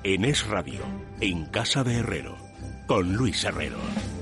En Es Radio, en Casa de Herrero, con Luis Herrero.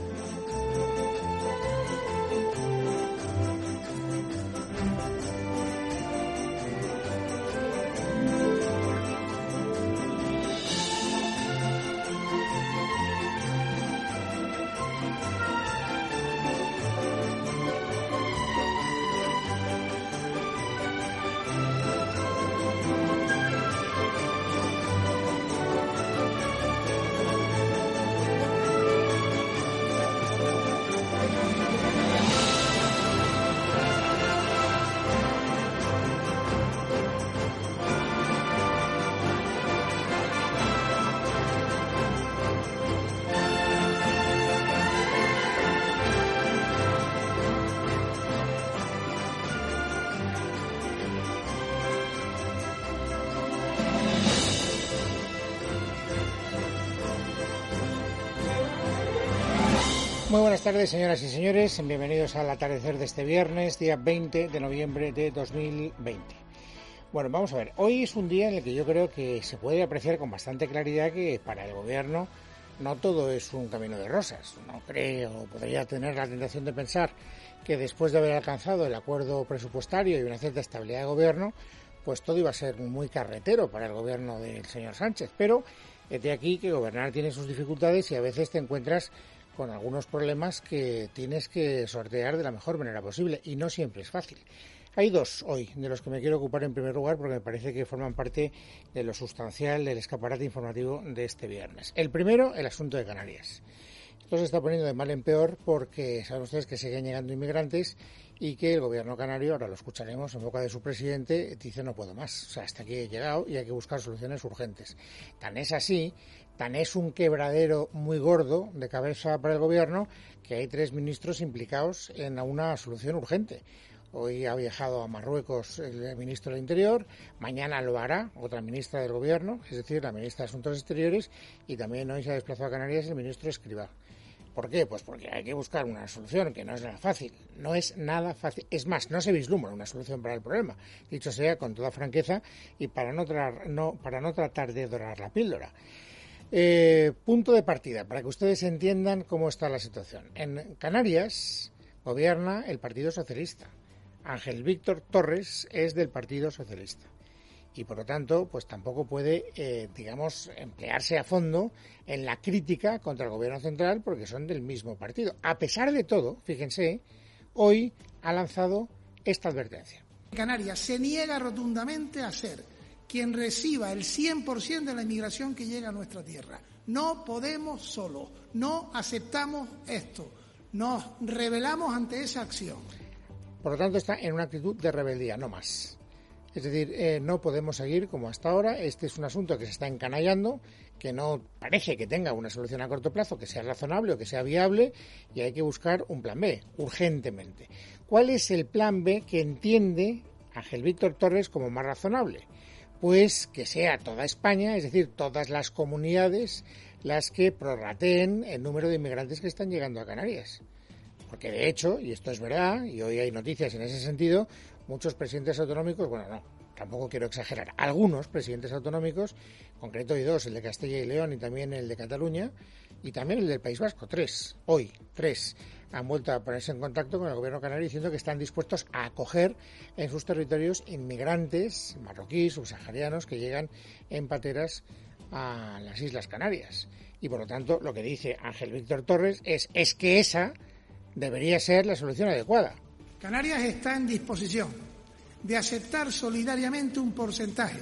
Muy buenas tardes, señoras y señores. Bienvenidos al atardecer de este viernes, día 20 de noviembre de 2020. Bueno, vamos a ver. Hoy es un día en el que yo creo que se puede apreciar con bastante claridad que para el gobierno no todo es un camino de rosas. No creo, podría tener la tentación de pensar que después de haber alcanzado el acuerdo presupuestario y una cierta estabilidad de gobierno, pues todo iba a ser muy carretero para el gobierno del señor Sánchez. Pero de aquí que gobernar tiene sus dificultades y a veces te encuentras con algunos problemas que tienes que sortear de la mejor manera posible y no siempre es fácil. Hay dos hoy de los que me quiero ocupar en primer lugar porque me parece que forman parte de lo sustancial del escaparate informativo de este viernes. El primero, el asunto de Canarias. Esto se está poniendo de mal en peor porque saben ustedes que siguen llegando inmigrantes y que el gobierno canario, ahora lo escucharemos en boca de su presidente, dice no puedo más. O sea, hasta aquí he llegado y hay que buscar soluciones urgentes. Tan es así, tan es un quebradero muy gordo de cabeza para el gobierno que hay 3 ministros implicados en una solución urgente. Hoy ha viajado a Marruecos el ministro del Interior, mañana lo hará otra ministra del Gobierno, es decir, la ministra de Asuntos Exteriores, y también hoy se ha desplazado a Canarias el ministro Escrivá. ¿Por qué? Pues porque hay que buscar una solución que no es nada fácil. No es nada fácil. Es más, no se vislumbra una solución para el problema. Dicho sea con toda franqueza y para no tratar de dorar la píldora. Punto de partida, para que ustedes entiendan cómo está la situación. En Canarias gobierna el Partido Socialista. Ángel Víctor Torres es del Partido Socialista. Y por lo tanto, pues tampoco puede, emplearse a fondo en la crítica contra el gobierno central porque son del mismo partido. A pesar de todo, fíjense, hoy ha lanzado esta advertencia. Canarias se niega rotundamente a ser quien reciba el 100% de la inmigración que llega a nuestra tierra. No podemos solos, no aceptamos esto, nos rebelamos ante esa acción. Por lo tanto, está en una actitud de rebeldía, no más. Es decir, no podemos seguir como hasta ahora. Este es un asunto que se está encanallando, que no parece que tenga una solución a corto plazo, que sea razonable o que sea viable, y hay que buscar un plan B, urgentemente. ¿Cuál es el plan B que entiende Ángel Víctor Torres como más razonable? Pues que sea toda España, es decir, todas las comunidades, las que prorrateen el número de inmigrantes que están llegando a Canarias. Porque de hecho, y esto es verdad, y hoy hay noticias en ese sentido, muchos presidentes autonómicos, bueno, no, tampoco quiero exagerar, algunos presidentes autonómicos, en concreto hay 2, el de Castilla y León y también el de Cataluña, y también el del País Vasco, 3, hoy, 3, han vuelto a ponerse en contacto con el gobierno canario diciendo que están dispuestos a acoger en sus territorios inmigrantes marroquíes, subsaharianos, que llegan en pateras a las Islas Canarias. Y por lo tanto, lo que dice Ángel Víctor Torres es que esa debería ser la solución adecuada. Canarias está en disposición de aceptar solidariamente un porcentaje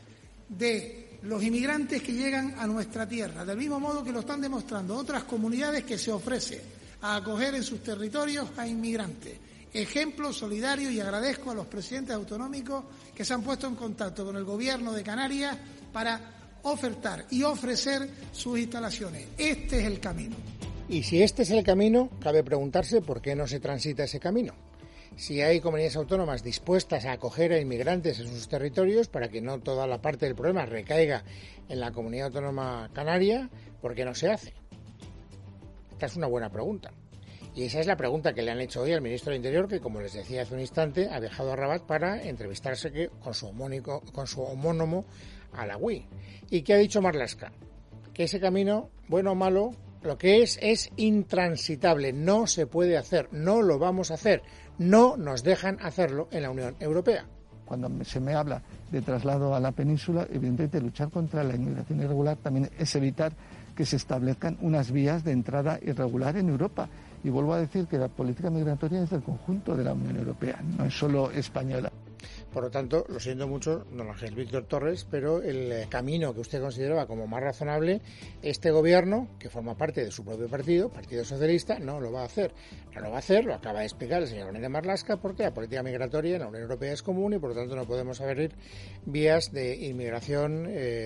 de los inmigrantes que llegan a nuestra tierra, del mismo modo que lo están demostrando otras comunidades que se ofrecen a acoger en sus territorios a inmigrantes. Ejemplo solidario, y agradezco a los presidentes autonómicos que se han puesto en contacto con el gobierno de Canarias para ofertar y ofrecer sus instalaciones. Este es el camino. Y si este es el camino, cabe preguntarse por qué no se transita ese camino. Si hay comunidades autónomas dispuestas a acoger a inmigrantes en sus territorios para que no toda la parte del problema recaiga en la comunidad autónoma canaria, ¿por qué no se hace? Esta es una buena pregunta. Y esa es la pregunta que le han hecho hoy al ministro del Interior, que, como les decía hace un instante, ha viajado a Rabat para entrevistarse con su homónomo Alaoui. ¿Y qué ha dicho Marlaska? Que ese camino, bueno o malo, lo que es intransitable, no se puede hacer, no lo vamos a hacer, no nos dejan hacerlo en la Unión Europea. Cuando se me habla de traslado a la península, evidentemente luchar contra la inmigración irregular también es evitar que se establezcan unas vías de entrada irregular en Europa. Y vuelvo a decir que la política migratoria es del conjunto de la Unión Europea, no es solo española. Por lo tanto, lo siento mucho, don Ángel Víctor Torres, pero el camino que usted consideraba como más razonable, este gobierno, que forma parte de su propio partido, Partido Socialista, no lo va a hacer. No lo va a hacer, lo acaba de explicar el señor Grande Marlaska, porque la política migratoria en la Unión Europea es común y por lo tanto no podemos abrir vías de inmigración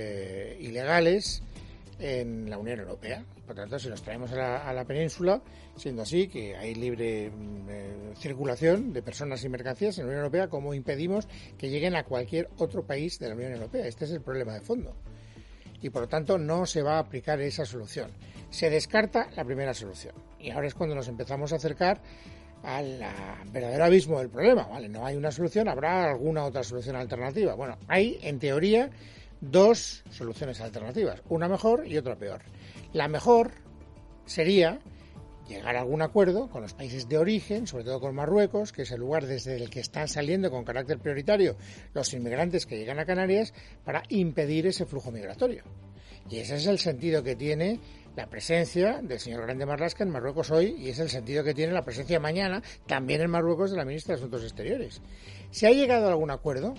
ilegales en la Unión Europea. Por tanto, si nos traemos a la península, siendo así que hay libre circulación de personas y mercancías en la Unión Europea, ¿cómo impedimos que lleguen a cualquier otro país de la Unión Europea? Este es el problema de fondo. Y por lo tanto no se va a aplicar esa solución. Se descarta la primera solución. Y ahora es cuando nos empezamos a acercar al verdadero abismo del problema. ¿Vale? No hay una solución, habrá alguna otra solución alternativa. Bueno, hay en teoría dos soluciones alternativas, una mejor y otra peor. La mejor sería llegar a algún acuerdo con los países de origen, sobre todo con Marruecos, que es el lugar desde el que están saliendo con carácter prioritario los inmigrantes que llegan a Canarias, para impedir ese flujo migratorio. Y ese es el sentido que tiene la presencia del señor Grande Marlaska en Marruecos hoy, y es el sentido que tiene la presencia mañana también en Marruecos de la ministra de Asuntos Exteriores. Si ha llegado a algún acuerdo,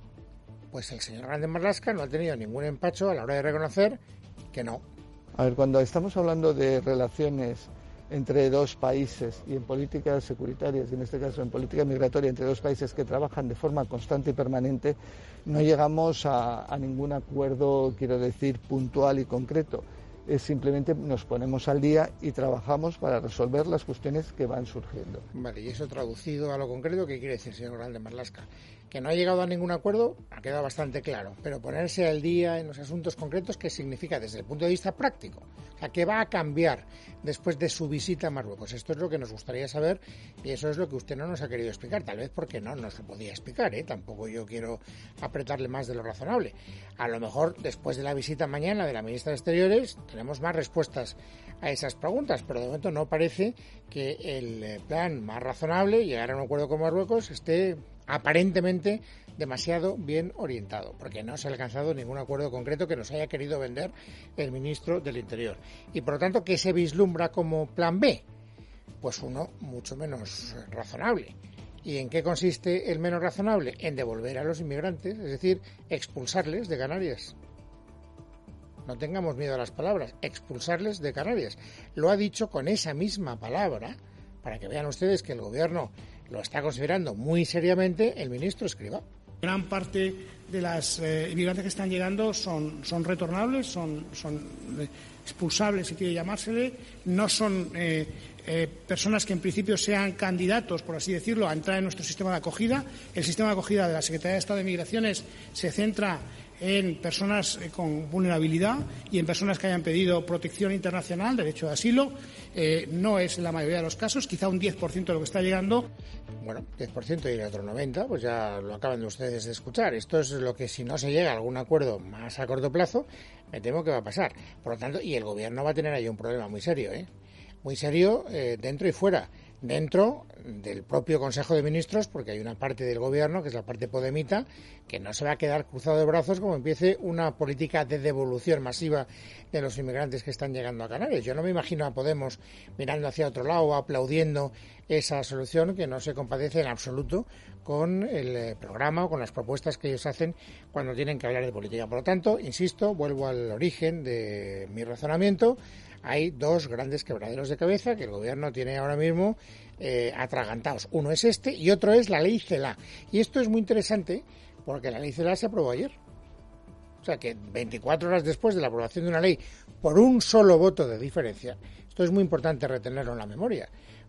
pues el señor Grande Marlaska no ha tenido ningún empacho a la hora de reconocer que no. A ver, cuando estamos hablando de relaciones entre dos países y en políticas securitarias, y en este caso en política migratoria entre dos países que trabajan de forma constante y permanente, no llegamos a ningún acuerdo, quiero decir, puntual y concreto. Simplemente nos ponemos al día y trabajamos para resolver las cuestiones que van surgiendo. Vale, y eso traducido a lo concreto, ¿qué quiere decir, señor Grande Marlaska? Que no ha llegado a ningún acuerdo, ha quedado bastante claro, pero ponerse al día en los asuntos concretos, ¿qué significa desde el punto de vista práctico? O sea, ¿qué va a cambiar después de su visita a Marruecos? Esto es lo que nos gustaría saber y eso es lo que usted no nos ha querido explicar, tal vez porque no nos lo podía explicar, ¿eh? Tampoco yo quiero apretarle más de lo razonable. A lo mejor después de la visita mañana de la ministra de Exteriores tenemos más respuestas a esas preguntas, pero de momento no parece que el plan más razonable, llegar a un acuerdo con Marruecos, esté aparentemente demasiado bien orientado, porque no se ha alcanzado ningún acuerdo concreto que nos haya querido vender el ministro del Interior. Y por lo tanto, ¿qué se vislumbra como plan B? Pues uno mucho menos razonable. ¿Y en qué consiste el menos razonable? En devolver a los inmigrantes, es decir, expulsarles de Canarias. No tengamos miedo a las palabras, expulsarles de Canarias. Lo ha dicho con esa misma palabra, para que vean ustedes que el gobierno lo está considerando muy seriamente, el ministro Escrivá. Gran parte de las inmigrantes que están llegando son retornables, son expulsables, si quiere llamársele, no son personas que en principio sean candidatos, por así decirlo, a entrar en nuestro sistema de acogida. El sistema de acogida de la Secretaría de Estado de Migraciones se centra en personas con vulnerabilidad y en personas que hayan pedido protección internacional, derecho de asilo. No es la mayoría de los casos, quizá un 10% de lo que está llegando. Bueno, 10% y el otro 90%, pues ya lo acaban de ustedes de escuchar. Esto es lo que, si no se llega a algún acuerdo más a corto plazo, me temo que va a pasar. Por lo tanto, y el gobierno va a tener ahí un problema muy serio, muy serio, dentro y fuera. Dentro del propio Consejo de Ministros, porque hay una parte del gobierno, que es la parte podemita, que no se va a quedar cruzado de brazos como empiece una política de devolución masiva de los inmigrantes que están llegando a Canarias. Yo no me imagino a Podemos mirando hacia otro lado, aplaudiendo esa solución que no se compadece en absoluto con el programa o con las propuestas que ellos hacen cuando tienen que hablar de política. Por lo tanto, insisto, vuelvo al origen de mi razonamiento. Hay dos grandes quebraderos de cabeza que el gobierno tiene ahora mismo atragantados. Uno es este y otro es la ley CELA. Y esto es muy interesante porque la ley CELA se aprobó ayer. O sea que 24 horas después de la aprobación de una ley por un solo voto de diferencia, esto es muy importante retenerlo en la memoria,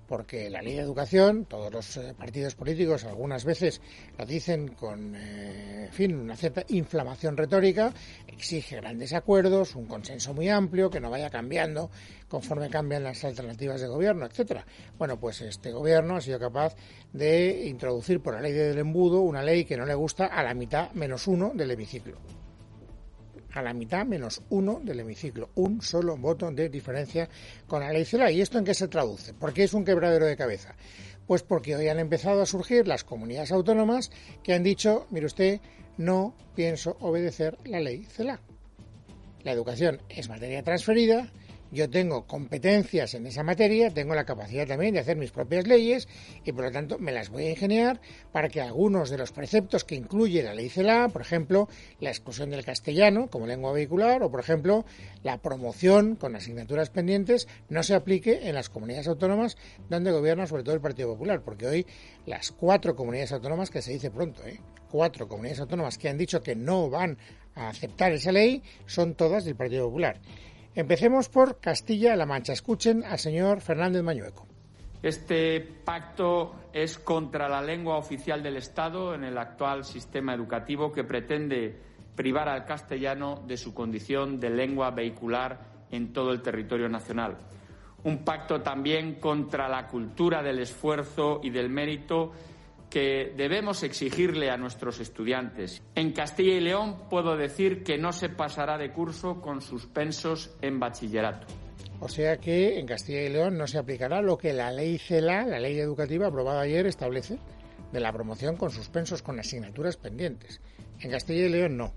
porque la ley de educación, todos los partidos políticos algunas veces lo dicen con, una cierta inflamación retórica, exige grandes acuerdos, un consenso muy amplio, que no vaya cambiando conforme cambian las alternativas de gobierno, etcétera. Bueno, pues este gobierno ha sido capaz de introducir por la ley del embudo una ley que no le gusta a la mitad menos uno del hemiciclo. A la mitad menos uno del hemiciclo. Un solo voto de diferencia con la ley CELA. ¿Y esto en qué se traduce? ¿Por qué es un quebradero de cabeza? Pues porque hoy han empezado a surgir las comunidades autónomas que han dicho, mire usted, no pienso obedecer la ley CELA. La educación es materia transferida, yo tengo competencias en esa materia, tengo la capacidad también de hacer mis propias leyes y por lo tanto me las voy a ingeniar para que algunos de los preceptos que incluye la ley CELA, por ejemplo, la exclusión del castellano como lengua vehicular o por ejemplo la promoción con asignaturas pendientes, no se aplique en las comunidades autónomas donde gobierna sobre todo el Partido Popular, porque hoy las 4 comunidades autónomas, que se dice pronto, 4 comunidades autónomas que han dicho que no van a aceptar esa ley, son todas del Partido Popular. Empecemos por Castilla-La Mancha. Escuchen al señor Fernández Mañueco. Este pacto es contra la lengua oficial del Estado en el actual sistema educativo que pretende privar al castellano de su condición de lengua vehicular en todo el territorio nacional. Un pacto también contra la cultura del esfuerzo y del mérito que debemos exigirle a nuestros estudiantes. En Castilla y León puedo decir que no se pasará de curso con suspensos en bachillerato. O sea que en Castilla y León no se aplicará lo que la ley CELA, la ley educativa aprobada ayer, establece de la promoción con suspensos con asignaturas pendientes. En Castilla y León no.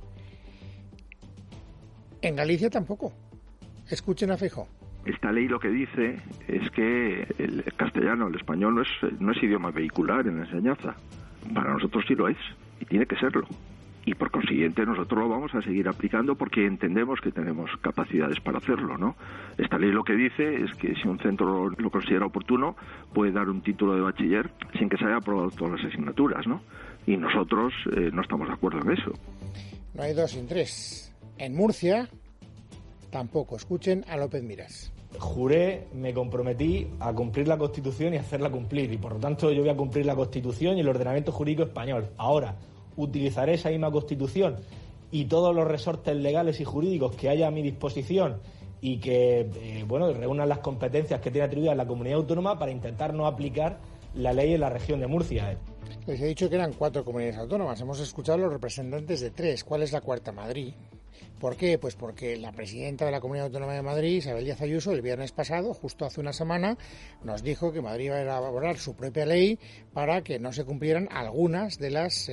En Galicia tampoco. Escuchen a Feijóo. Esta ley lo que dice es que el castellano, el español, no es idioma vehicular en la enseñanza. Para nosotros sí lo es, y tiene que serlo. Y por consiguiente nosotros lo vamos a seguir aplicando porque entendemos que tenemos capacidades para hacerlo, ¿no? Esta ley lo que dice es que si un centro lo considera oportuno, puede dar un título de bachiller sin que se haya aprobado todas las asignaturas, ¿no? Y nosotros no estamos de acuerdo en eso. No hay 2 sin 3. En Murcia tampoco. Escuchen a López Miras. Juré, me comprometí a cumplir la Constitución y hacerla cumplir, y por lo tanto yo voy a cumplir la Constitución y el ordenamiento jurídico español. Ahora, utilizaré esa misma Constitución y todos los resortes legales y jurídicos que haya a mi disposición y que reúnan las competencias que tiene atribuidas la comunidad autónoma para intentar no aplicar la ley en la región de Murcia. Les he dicho que eran 4 comunidades autónomas. Hemos escuchado a los representantes de 3. ¿Cuál es la cuarta? Madrid. ¿Por qué? Pues porque la presidenta de la Comunidad Autónoma de Madrid, Isabel Díaz Ayuso, el viernes pasado, justo hace una semana, nos dijo que Madrid iba a elaborar su propia ley para que no se cumplieran algunas de las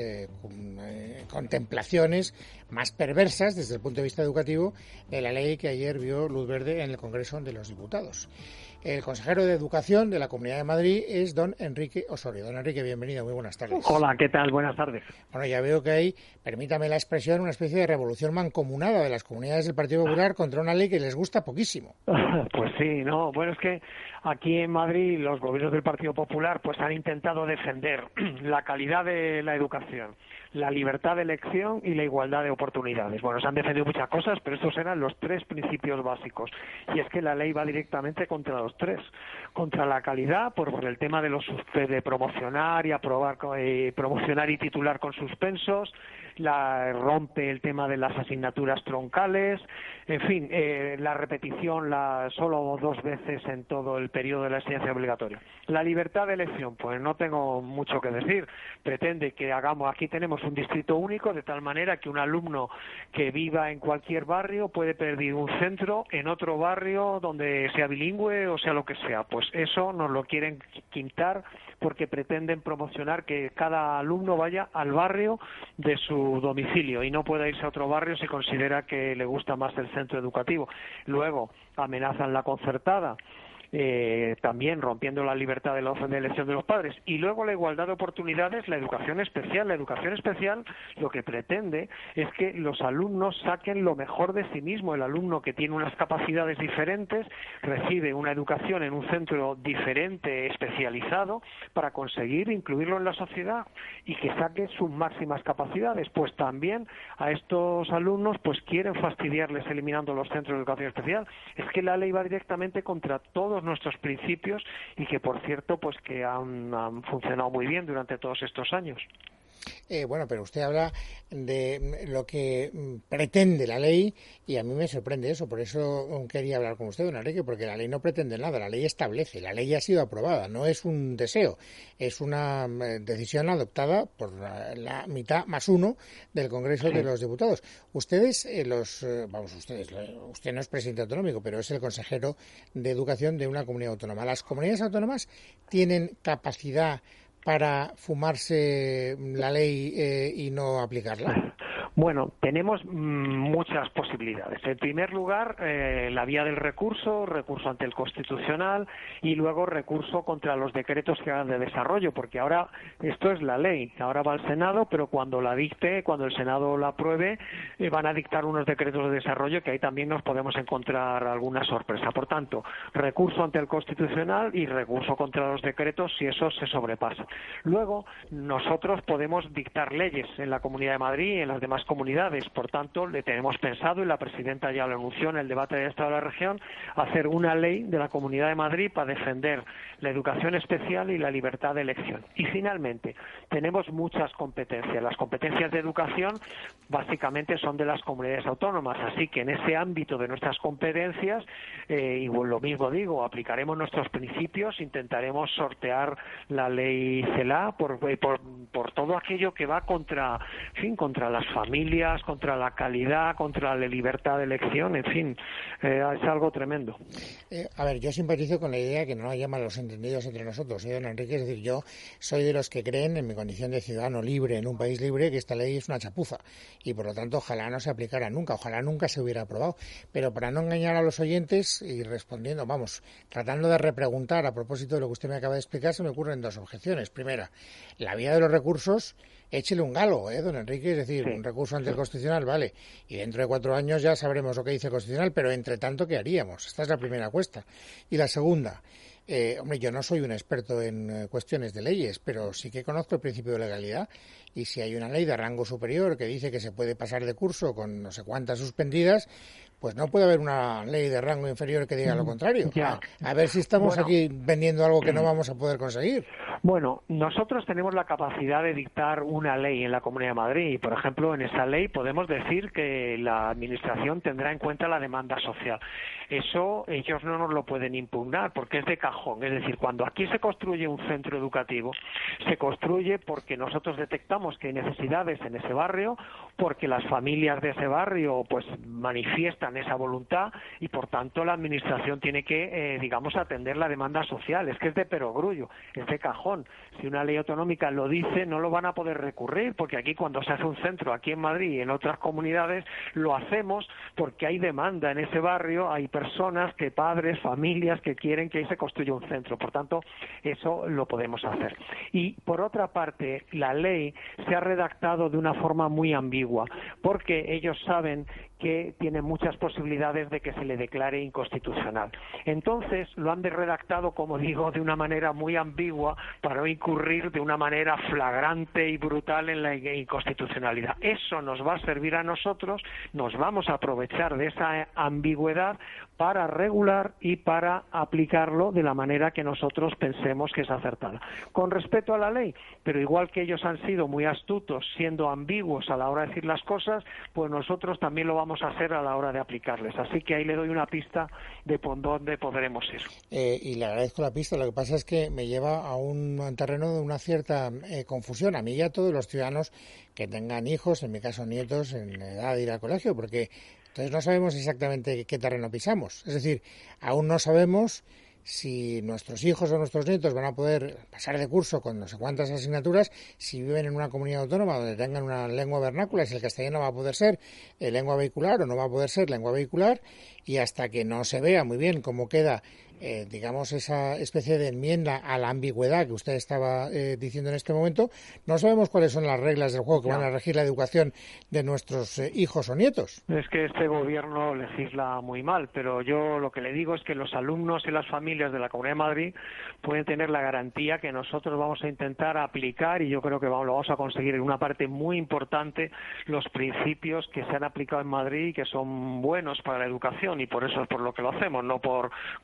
contemplaciones más perversas desde el punto de vista educativo de la ley que ayer vio luz verde en el Congreso de los Diputados. El consejero de Educación de la Comunidad de Madrid es don Enrique Osorio. Don Enrique, bienvenido, muy buenas tardes. Hola, ¿qué tal? Buenas tardes. Bueno, ya veo que hay, permítame la expresión, una especie de revolución mancomunada de las comunidades del Partido Popular contra una ley que les gusta poquísimo. Pues sí, no, bueno, es que aquí en Madrid los gobiernos del Partido Popular pues han intentado defender la calidad de la educación, la libertad de elección y la igualdad de oportunidades. Bueno, se han defendido muchas cosas, pero estos eran los 3 principios básicos. Y es que la ley va directamente contra los 3. Contra la calidad, por el tema de promocionar y aprobar, promocionar y titular con suspensos, rompe el tema de las asignaturas troncales, en fin, la repetición solo 2 veces en todo el periodo de la enseñanza obligatoria. La libertad de elección, pues no tengo mucho que decir. Pretende que aquí tenemos un distrito único, de tal manera que un alumno que viva en cualquier barrio puede pedir un centro en otro barrio donde sea bilingüe o sea lo que sea. Pues eso nos lo quieren quitar porque pretenden promocionar que cada alumno vaya al barrio de su domicilio y no pueda irse a otro barrio si considera que le gusta más el centro educativo. Luego amenazan la concertada, también rompiendo la libertad de elección de los padres. Y luego la igualdad de oportunidades, la educación especial. La educación especial lo que pretende es que los alumnos saquen lo mejor de sí mismo. El alumno que tiene unas capacidades diferentes recibe una educación en un centro diferente, especializado, para conseguir incluirlo en la sociedad y que saque sus máximas capacidades. Pues también a estos alumnos pues quieren fastidiarles eliminando los centros de educación especial. Es que la ley va directamente contra todos defendemos nuestros principios y que, por cierto, pues que han funcionado muy bien durante todos estos años. Bueno, pero usted habla de lo que pretende la ley y a mí me sorprende eso. Por eso quería hablar con usted, don Enrique, porque la ley no pretende nada, la ley establece, la ley ha sido aprobada, no es un deseo, es una decisión adoptada por la mitad más uno del Congreso de los Diputados. Ustedes, usted no es presidente autonómico, pero es el consejero de Educación de una comunidad autónoma. ¿Las comunidades autónomas tienen capacidad para fumarse la ley y no aplicarla? Bueno, tenemos muchas posibilidades. En primer lugar, la vía del recurso ante el Constitucional y luego recurso contra los decretos que hagan de desarrollo, porque ahora esto es la ley, ahora va al Senado, pero cuando la dicte, cuando el Senado la apruebe, van a dictar unos decretos de desarrollo que ahí también nos podemos encontrar alguna sorpresa. Por tanto, recurso ante el Constitucional y recurso contra los decretos si eso se sobrepasa. Luego, nosotros podemos dictar leyes en la Comunidad de Madrid y en las demás comunidades. Por tanto, le tenemos pensado, y la presidenta ya lo anunció en el debate del Estado de la Región, hacer una ley de la Comunidad de Madrid para defender la educación especial y la libertad de elección. Y finalmente, tenemos muchas competencias. Las competencias de educación básicamente son de las comunidades autónomas, así que en ese ámbito de nuestras competencias, y lo mismo digo, aplicaremos nuestros principios, intentaremos sortear la ley CELA por todo aquello que va contra las familias, contra la calidad, contra la libertad de elección, en fin, es algo tremendo. A ver, yo simpatizo con la idea que no haya malos entendidos entre nosotros, don Enrique, es decir, yo soy de los que creen, en mi condición de ciudadano libre, en un país libre, que esta ley es una chapuza y por lo tanto ojalá no se aplicara nunca, ojalá nunca se hubiera aprobado, pero para no engañar a los oyentes y respondiendo, tratando de repreguntar a propósito de lo que usted me acaba de explicar, se me ocurren dos objeciones. Primera, la vía de los recursos, échele un galo, don Enrique, es decir, un recurso ante el Constitucional, vale, y dentro de 4 años ya sabremos lo que dice el Constitucional, pero entre tanto, ¿qué haríamos? Esta es la primera cuesta. Y la segunda, yo no soy un experto en cuestiones de leyes, pero sí que conozco el principio de legalidad, y si hay una ley de rango superior que dice que se puede pasar de curso con no sé cuántas suspendidas, pues no puede haber una ley de rango inferior que diga lo contrario. A ver si estamos aquí vendiendo algo que no vamos a poder conseguir. Bueno, nosotros tenemos la capacidad de dictar una ley en la Comunidad de Madrid y, por ejemplo, en esa ley podemos decir que la Administración tendrá en cuenta la demanda social. Eso ellos no nos lo pueden impugnar porque es de cajón. Es decir, cuando aquí se construye un centro educativo, se construye porque nosotros detectamos que hay necesidades en ese barrio, porque las familias de ese barrio pues manifiestan esa voluntad y, por tanto, la Administración tiene que, atender la demanda social. Es que es de perogrullo, es de cajón. Si una ley autonómica lo dice, no lo van a poder recurrir, porque aquí cuando se hace un centro, aquí en Madrid y en otras comunidades, lo hacemos porque hay demanda en ese barrio, hay personas, padres, familias que quieren que ahí se construya un centro. Por tanto, eso lo podemos hacer. Y, por otra parte, la ley se ha redactado de una forma muy ambigua, porque ellos saben que tiene muchas posibilidades de que se le declare inconstitucional. Entonces, lo han redactado, como digo, de una manera muy ambigua para no incurrir de una manera flagrante y brutal en la inconstitucionalidad. Eso nos va a servir a nosotros, nos vamos a aprovechar de esa ambigüedad para regular y para aplicarlo de la manera que nosotros pensemos que es acertada. Con respecto a la ley, pero igual que ellos han sido muy astutos siendo ambiguos a la hora de decir las cosas, pues nosotros también lo vamos a hacer a la hora de aplicarles. Así que ahí le doy una pista de por dónde podremos ir. Y le agradezco la pista. Lo que pasa es que me lleva a un terreno de una cierta confusión a mí y a todos los ciudadanos que tengan hijos, en mi caso nietos, en edad de ir al colegio, porque entonces no sabemos exactamente qué terreno pisamos. Es decir, aún no sabemos si nuestros hijos o nuestros nietos van a poder pasar de curso con no sé cuántas asignaturas, si viven en una comunidad autónoma donde tengan una lengua vernácula, si el castellano va a poder ser lengua vehicular o no va a poder ser lengua vehicular, y hasta que no se vea muy bien cómo queda esa especie de enmienda a la ambigüedad que usted estaba diciendo en este momento, no sabemos cuáles son las reglas del juego que van a regir la educación de nuestros hijos o nietos. Es que este gobierno legisla muy mal, pero yo lo que le digo es que los alumnos y las familias de la Comunidad de Madrid pueden tener la garantía que nosotros vamos a intentar aplicar, y yo creo que lo vamos a conseguir en una parte muy importante, los principios que se han aplicado en Madrid y que son buenos para la educación, y por eso es por lo que lo hacemos, no por contravenir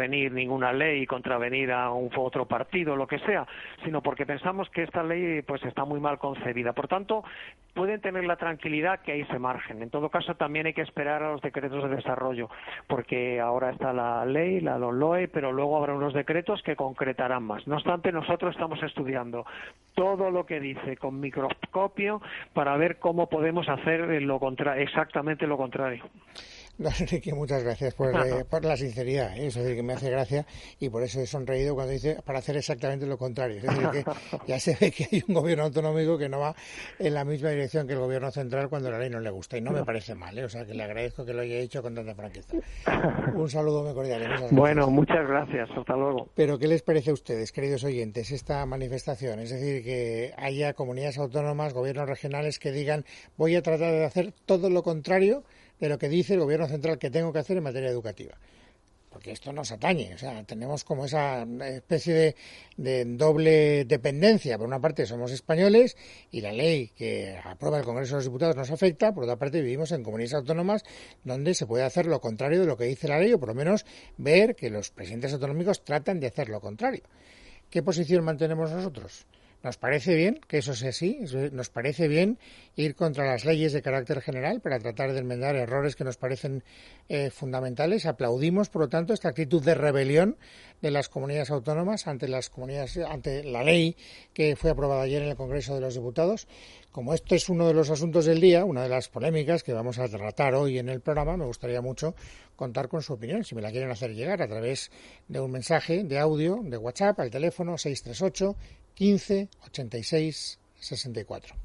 contravenir ninguna ley, contravenir a otro partido, lo que sea, sino porque pensamos que esta ley pues está muy mal concebida. Por tanto, pueden tener la tranquilidad que hay ese margen. En todo caso, también hay que esperar a los decretos de desarrollo, porque ahora está la ley, la LOE, pero luego habrá unos decretos que concretarán más. No obstante, nosotros estamos estudiando todo lo que dice con microscopio para ver cómo podemos hacer exactamente lo contrario. No, Enrique, muchas gracias por la sinceridad, ¿eh? Es decir, que me hace gracia y por eso he sonreído cuando dice para hacer exactamente lo contrario. Es decir, que ya se ve que hay un gobierno autonómico que no va en la misma dirección que el gobierno central cuando la ley no le gusta, y no me parece mal, ¿eh? O sea, que le agradezco que lo haya hecho con tanta franqueza. Un saludo muy cordial. Bueno, muchas gracias. Hasta luego. Pero, ¿qué les parece a ustedes, queridos oyentes, esta manifestación? Es decir, que haya comunidades autónomas, gobiernos regionales que digan voy a tratar de hacer todo lo contrario de lo que dice el gobierno central que tengo que hacer en materia educativa. Porque esto nos atañe, o sea, tenemos como esa especie de doble dependencia. Por una parte somos españoles y la ley que aprueba el Congreso de los Diputados nos afecta, por otra parte vivimos en comunidades autónomas donde se puede hacer lo contrario de lo que dice la ley, o por lo menos ver que los presidentes autonómicos tratan de hacer lo contrario. ¿Qué posición mantenemos nosotros? ¿Nos parece bien que eso sea así? ¿Nos parece bien ir contra las leyes de carácter general para tratar de enmendar errores que nos parecen fundamentales? Aplaudimos, por lo tanto, esta actitud de rebelión de las comunidades autónomas ante la ley que fue aprobada ayer en el Congreso de los Diputados. Como este es uno de los asuntos del día, una de las polémicas que vamos a tratar hoy en el programa, me gustaría mucho contar con su opinión, si me la quieren hacer llegar a través de un mensaje de audio de WhatsApp al teléfono 638 15 86 64.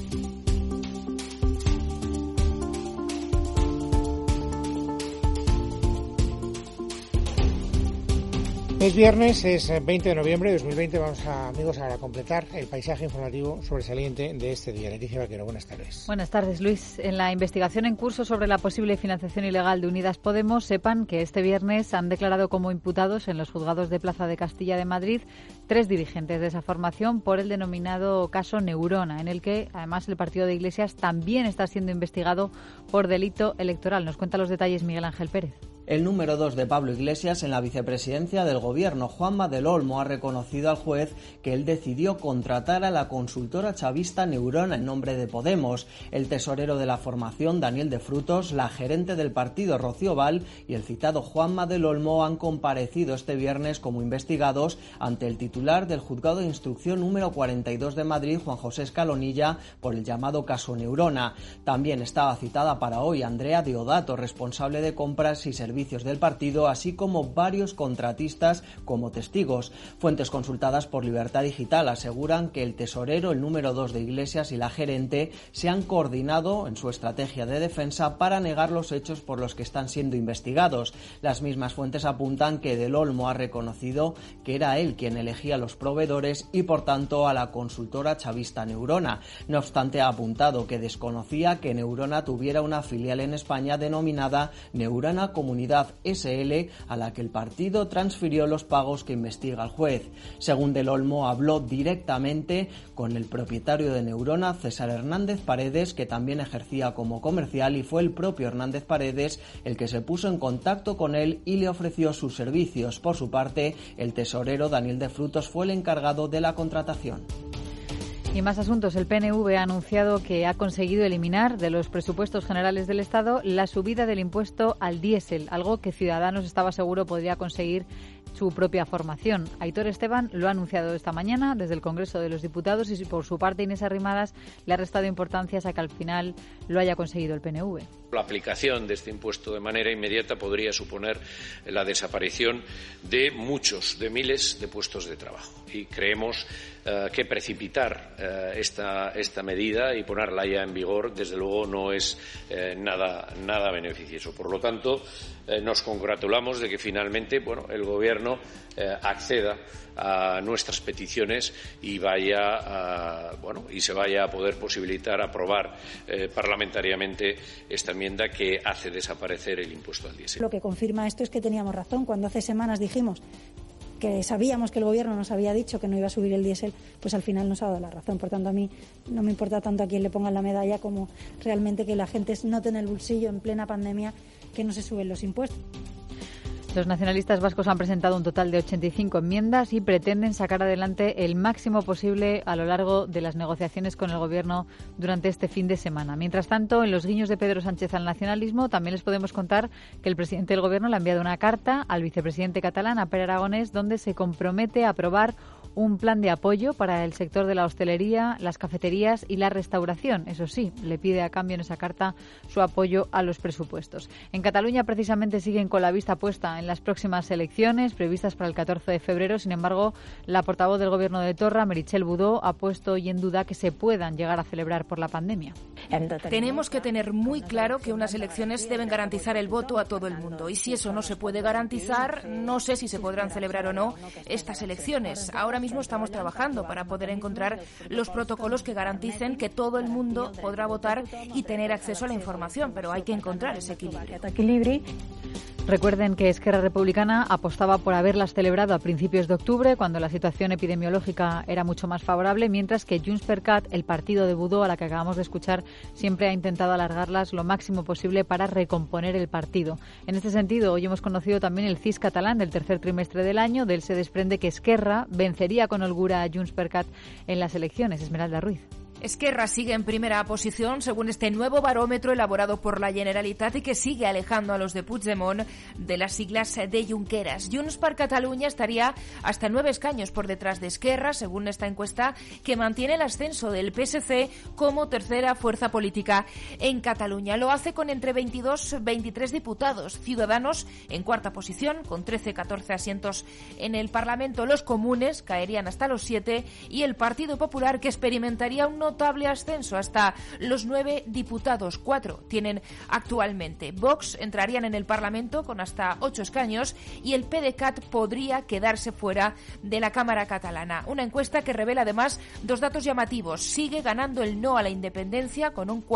Es viernes, es 20 de noviembre de 2020. Vamos, amigos, a completar el paisaje informativo sobresaliente de este día. Leticia Vaquero, buenas tardes. Buenas tardes, Luis. En la investigación en curso sobre la posible financiación ilegal de Unidas Podemos, sepan que este viernes han declarado como imputados en los juzgados de Plaza de Castilla de Madrid 3 dirigentes de esa formación por el denominado caso Neurona, en el que, además, el partido de Iglesias también está siendo investigado por delito electoral. Nos cuenta los detalles Miguel Ángel Pérez. El número 2 de Pablo Iglesias en la vicepresidencia del Gobierno, Juanma del Olmo, ha reconocido al juez que él decidió contratar a la consultora chavista Neurona en nombre de Podemos. El tesorero de la formación, Daniel de Frutos, la gerente del partido, Rocío Val, y el citado Juanma del Olmo han comparecido este viernes como investigados ante el titular del Juzgado de Instrucción número 42 de Madrid, Juan José Escalonilla, por el llamado caso Neurona. También estaba citada para hoy Andrea Deodato, responsable de compras y servicios del partido, así como varios contratistas como testigos. Fuentes consultadas por Libertad Digital aseguran que el tesorero, el número 2 de Iglesias y la gerente se han coordinado en su estrategia de defensa para negar los hechos por los que están siendo investigados. Las mismas fuentes apuntan que Del Olmo ha reconocido que era él quien elegía los proveedores y, por tanto, a la consultora chavista Neurona. No obstante, ha apuntado que desconocía que Neurona tuviera una filial en España denominada Neurona Comunidad SL, a la que el partido transfirió los pagos que investiga el juez. Según Del Olmo, habló directamente con el propietario de Neurona, César Hernández Paredes, que también ejercía como comercial, y fue el propio Hernández Paredes el que se puso en contacto con él y le ofreció sus servicios. Por su parte, el tesorero, Daniel de Frutos, fue el encargado de la contratación. Y más asuntos. El PNV ha anunciado que ha conseguido eliminar de los presupuestos generales del Estado la subida del impuesto al diésel, algo que Ciudadanos estaba seguro podría conseguir su propia formación. Aitor Esteban lo ha anunciado esta mañana desde el Congreso de los Diputados y, por su parte, Inés Arrimadas le ha restado importancia a que al final lo haya conseguido el PNV. La aplicación de este impuesto de manera inmediata podría suponer la desaparición de miles de puestos de trabajo. Y creemos que precipitar esta medida y ponerla ya en vigor, desde luego, no es nada beneficioso. Por lo tanto, nos congratulamos de que finalmente el Gobierno acceda a nuestras peticiones y se vaya a poder posibilitar aprobar parlamentariamente esta enmienda que hace desaparecer el impuesto al diésel. Lo que confirma esto es que teníamos razón cuando hace semanas dijimos que sabíamos que el Gobierno nos había dicho que no iba a subir el diésel, pues al final nos ha dado la razón. Por tanto, a mí no me importa tanto a quién le pongan la medalla como realmente que la gente note en el bolsillo en plena pandemia que no se suben los impuestos. Los nacionalistas vascos han presentado un total de 85 enmiendas y pretenden sacar adelante el máximo posible a lo largo de las negociaciones con el Gobierno durante este fin de semana. Mientras tanto, en los guiños de Pedro Sánchez al nacionalismo, también les podemos contar que el presidente del Gobierno le ha enviado una carta al vicepresidente catalán, a Pere Aragonès, donde se compromete a aprobar un plan de apoyo para el sector de la hostelería, las cafeterías y la restauración. Eso sí, le pide a cambio en esa carta su apoyo a los presupuestos. En Cataluña, precisamente, siguen con la vista puesta en las próximas elecciones previstas para el 14 de febrero. Sin embargo, la portavoz del Gobierno de Torra, Meritxell Budó, ha puesto hoy en duda que se puedan llegar a celebrar por la pandemia. Tenemos que tener muy claro que unas elecciones deben garantizar el voto a todo el mundo. Y si eso no se puede garantizar, no sé si se podrán celebrar o no estas elecciones. Ahora mismo estamos trabajando para poder encontrar los protocolos que garanticen que todo el mundo podrá votar y tener acceso a la información, pero hay que encontrar ese equilibrio. Recuerden que Esquerra Republicana apostaba por haberlas celebrado a principios de octubre, cuando la situación epidemiológica era mucho más favorable, mientras que Junts per Cat, el partido de Budó, a la que acabamos de escuchar, siempre ha intentado alargarlas lo máximo posible para recomponer el partido. En este sentido, hoy hemos conocido también el CIS catalán del tercer trimestre del año. De él se desprende que Esquerra vencería con holgura a Junts per Cat en las elecciones. Esmeralda Ruiz. Esquerra sigue en primera posición según este nuevo barómetro elaborado por la Generalitat y que sigue alejando a los de Puigdemont de las siglas de Junqueras. Junts per Catalunya estaría hasta 9 escaños por detrás de Esquerra, según esta encuesta, que mantiene el ascenso del PSC como tercera fuerza política en Cataluña. Lo hace con entre 22 y 23 diputados. Ciudadanos en cuarta posición, con 13-14 asientos en el Parlamento. Los comunes caerían hasta los 7 y el Partido Popular, que experimentaría un notable ascenso hasta los 9 diputados, 4 tienen actualmente. Vox entrarían en el Parlamento con hasta 8 escaños y el PDeCAT podría quedarse fuera de la Cámara catalana. Una encuesta que revela además dos datos llamativos. Sigue ganando el no a la independencia con un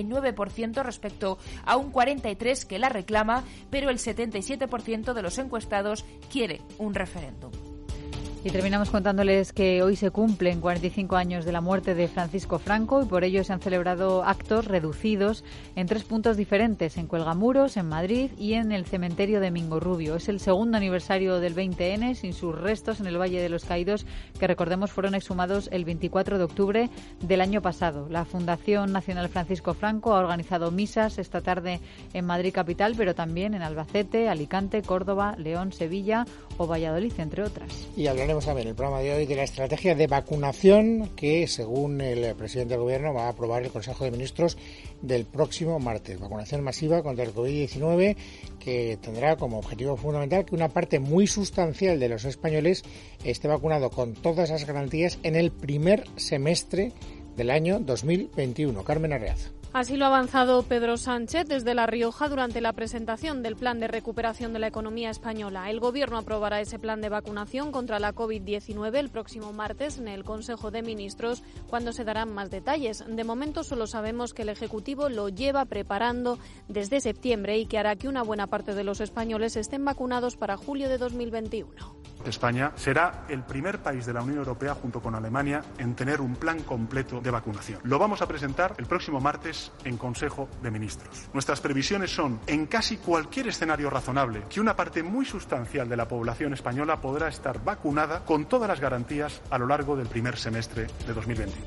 49% respecto a un 43% que la reclama, pero el 77% de los encuestados quiere un referéndum. Y terminamos contándoles que hoy se cumplen 45 años de la muerte de Francisco Franco y por ello se han celebrado actos reducidos en 3 puntos diferentes, en Cuelgamuros, en Madrid y en el cementerio de Mingorrubio. Es el segundo aniversario del 20N sin sus restos en el Valle de los Caídos, que recordemos fueron exhumados el 24 de octubre del año pasado. La Fundación Nacional Francisco Franco ha organizado misas esta tarde en Madrid capital, pero también en Albacete, Alicante, Córdoba, León, Sevilla o Valladolid, entre otras. Y hablaremos también en el programa de hoy de la estrategia de vacunación que, según el presidente del Gobierno, va a aprobar el Consejo de Ministros del próximo martes. Vacunación masiva contra el COVID-19 que tendrá como objetivo fundamental que una parte muy sustancial de los españoles esté vacunado con todas las garantías en el primer semestre del año 2021. Carmen Arreaza. Así lo ha avanzado Pedro Sánchez desde La Rioja durante la presentación del Plan de Recuperación de la Economía Española. El Gobierno aprobará ese plan de vacunación contra la COVID-19 el próximo martes en el Consejo de Ministros, cuando se darán más detalles. De momento solo sabemos que el Ejecutivo lo lleva preparando desde septiembre y que hará que una buena parte de los españoles estén vacunados para julio de 2021. España será el primer país de la Unión Europea, junto con Alemania, en tener un plan completo de vacunación. Lo vamos a presentar el próximo martes en Consejo de Ministros. Nuestras previsiones son, en casi cualquier escenario razonable, que una parte muy sustancial de la población española podrá estar vacunada con todas las garantías a lo largo del primer semestre de 2021.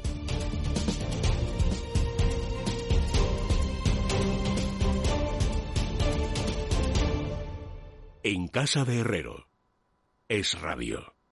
En casa de Herrero. Es Radio.